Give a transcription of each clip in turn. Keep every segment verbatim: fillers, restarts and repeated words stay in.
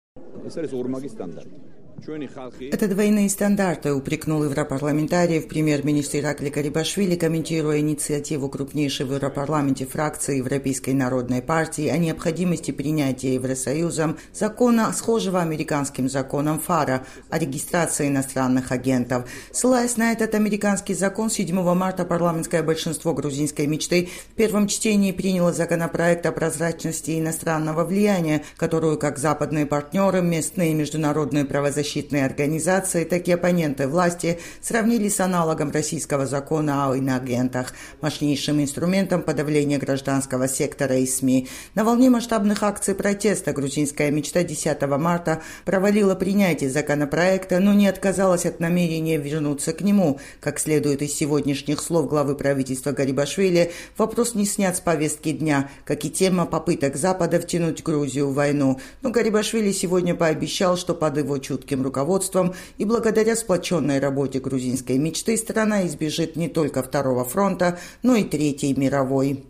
Это двойные стандарты, упрекнул европарламентариев премьер-министр Иракли Гарибашвили, комментируя инициативу крупнейшей в Европарламенте фракции Европейской народной партии о необходимости принятия Евросоюзом закона, схожего американским законом ФАРа о регистрации иностранных агентов. Ссылаясь на этот американский закон, седьмого марта парламентское большинство грузинской мечты в первом чтении приняло законопроект о прозрачности иностранного влияния, которую как западные партнеры, местные и международные правозащитные защитные организации, так и оппоненты власти сравнили с аналогом российского закона о иноагентах, мощнейшим инструментом подавления гражданского сектора и СМИ. На волне масштабных акций протеста грузинская мечта десятого марта провалила принятие законопроекта, но не отказалась от намерения вернуться к нему. Как следует из сегодняшних слов главы правительства Гарибашвили, вопрос не снят с повестки дня, как и тема попыток Запада втянуть Грузию в войну. Но Гарибашвили сегодня пообещал, что под его чутким руководством и благодаря сплоченной работе грузинской мечты страна избежит не только второго фронта, но и третьей мировой.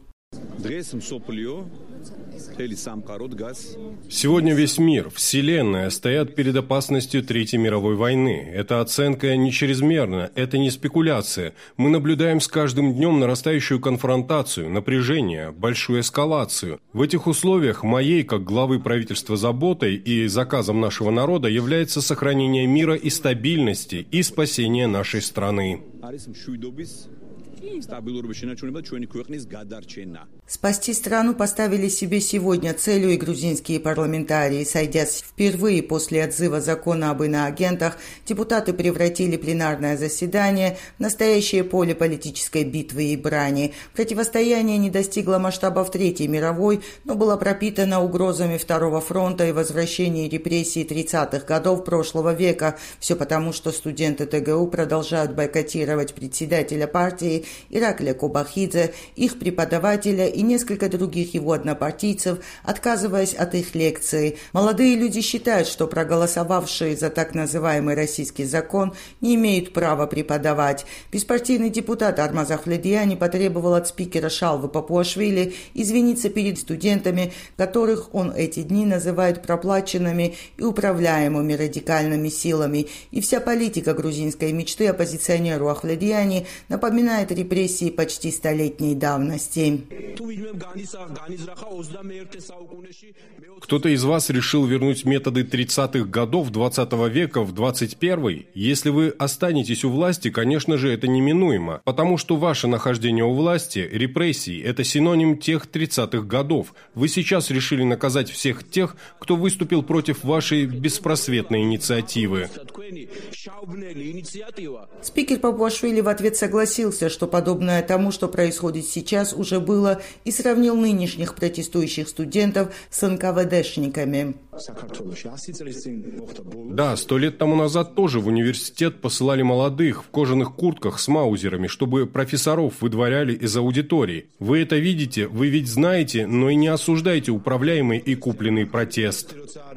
Сегодня весь мир, вселенная стоят перед опасностью Третьей мировой войны. Эта оценка не чрезмерна, это не спекуляция. Мы наблюдаем с каждым днем нарастающую конфронтацию, напряжение, большую эскалацию. В этих условиях моей, как главы правительства, заботой и заказом нашего народа является сохранение мира и стабильности и спасение нашей страны. Спасти страну поставили себе сегодня целью и грузинские парламентарии. Сойдясь впервые после отзыва закона об иноагентах, депутаты превратили пленарное заседание в настоящее поле политической битвы и брани. Противостояние не достигло масштабов Третьей мировой, но было пропитано угрозами Второго фронта и возвращения репрессий тридцатых годов прошлого века. Все потому, что студенты ТГУ продолжают бойкотировать председателя партии Иракля Кобахидзе, их преподавателя и несколько других его однопартийцев, отказываясь от их лекции. Молодые люди считают, что проголосовавшие за так называемый российский закон не имеют права преподавать. Беспартийный депутат Армаз Ахледияни потребовал от спикера Шалвы Папуашвили извиниться перед студентами, которых он эти дни называет проплаченными и управляемыми радикальными силами. И вся политика грузинской мечты оппозиционеру Ахледияни напоминает репрессии почти столетней давности. Кто-то из вас решил вернуть методы тридцатых годов двадцатого века в двадцать первый? Если вы останетесь у власти, конечно же, это неминуемо, потому что ваше нахождение у власти, репрессии – это синоним тех тридцатых годов. Вы сейчас решили наказать всех тех, кто выступил против вашей беспросветной инициативы. Спикер Папуашвили в ответ согласился, что подобное тому, что происходит сейчас, уже было, и сравнил нынешних протестующих студентов с эн ка вэ дэшниками. Да, сто лет тому назад тоже в университет посылали молодых в кожаных куртках с маузерами, чтобы профессоров выдворяли из аудитории. Вы это видите, вы ведь знаете, но и не осуждайте управляемый и купленный протест.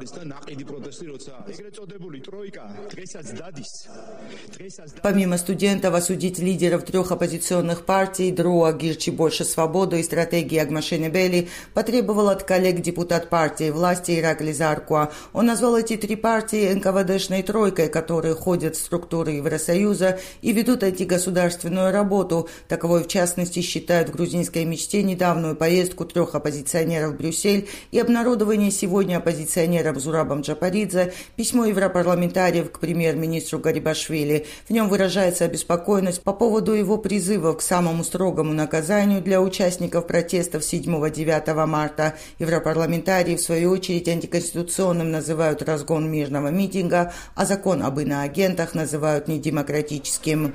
Помимо студентов, осудить лидеров трех оппозиционных партий Друа, Гирчи, Больше свободы и стратегии Агмашенебели потребовал от коллег депутат партии власти Иракли Заркуа. Он назвал эти три партии эн ка вэ дэшной тройкой, которые ходят в структуры Евросоюза и ведут антигосударственную работу. Таковой, в частности, считают в грузинской мечте недавнюю поездку трех оппозиционеров в Брюссель и обнародование сегодня оппозиционером Зурабом Джапаридзе письмо европарламентариев к премьер-министру Гарибашвили. В нем выражается обеспокоенность по поводу его призывов к самому строгому наказанию для участников протестов седьмого-девятого марта. Европарламентарии, в свою очередь, антиконституционным называют разгон мирного митинга, а закон об иноагентах называют недемократическим.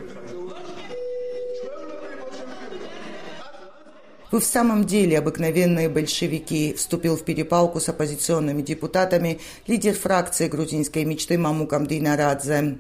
Вы в самом деле обыкновенные большевики, вступил в перепалку с оппозиционными депутатами лидер фракции грузинской мечты Мамукам Динарадзе.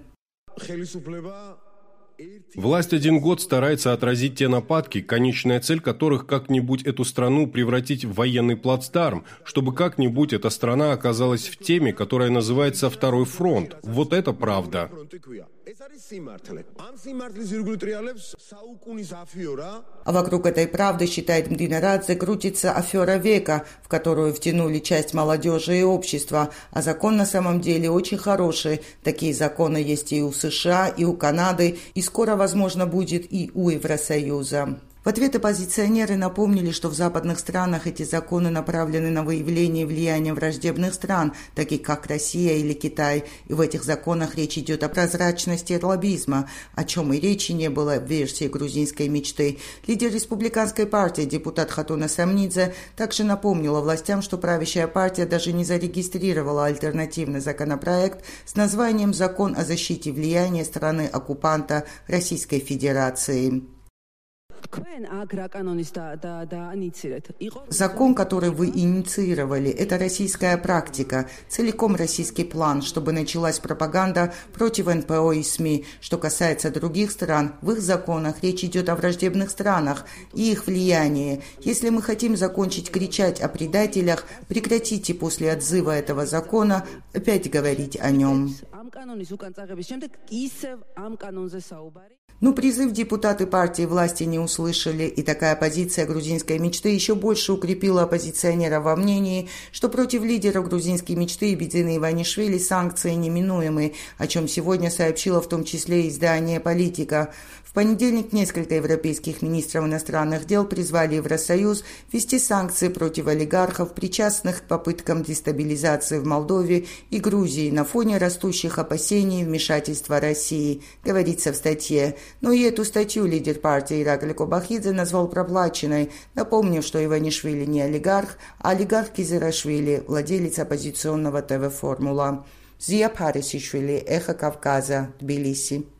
Власть один год старается отразить те нападки, конечная цель которых как-нибудь эту страну превратить в военный плацдарм, чтобы как-нибудь эта страна оказалась в теме, которая называется «Второй фронт». Вот это правда. А вокруг этой правды, считает Мдинарадзе, крутится афера века, в которую втянули часть молодежи и общества. А закон на самом деле очень хороший. Такие законы есть и у США, и у Канады, и скоро, возможно, будет и у Евросоюза. В ответ оппозиционеры напомнили, что в западных странах эти законы направлены на выявление влияния враждебных стран, таких как Россия или Китай, и в этих законах речь идет о прозрачности лоббизма, о чем и речи не было в версии грузинской мечты. Лидер республиканской партии, депутат Хатуна Самнидзе, также напомнила властям, что правящая партия даже не зарегистрировала альтернативный законопроект с названием «Закон о защите влияния страны-оккупанта Российской Федерации». Закон, который вы инициировали, это российская практика, целиком российский план, чтобы началась пропаганда против эн пэ о и СМИ. Что касается других стран, в их законах речь идет о враждебных странах и их влиянии. Если мы хотим закончить кричать о предателях, прекратите после отзыва этого закона опять говорить о нем. Но призыв депутаты партии власти не услышали, и такая позиция грузинской мечты еще больше укрепила оппозиционеров во мнении, что против лидера грузинской мечты Бедзины Иванишвили санкции неминуемы, о чем сегодня сообщило в том числе издание «Политика». В понедельник несколько европейских министров иностранных дел призвали Евросоюз ввести санкции против олигархов, причастных к попыткам дестабилизации в Молдове и Грузии на фоне растущих опасений вмешательства России, говорится в статье. Но и эту статью лидер партии Ираклий Кобахидзе назвал проплаченной, напомнив, что Иванишвили не олигарх, а олигарх Кизирашвили, владелец оппозиционного ТВ «Формула». Зия Парисишвили, Эхо Кавказа, Тбилиси.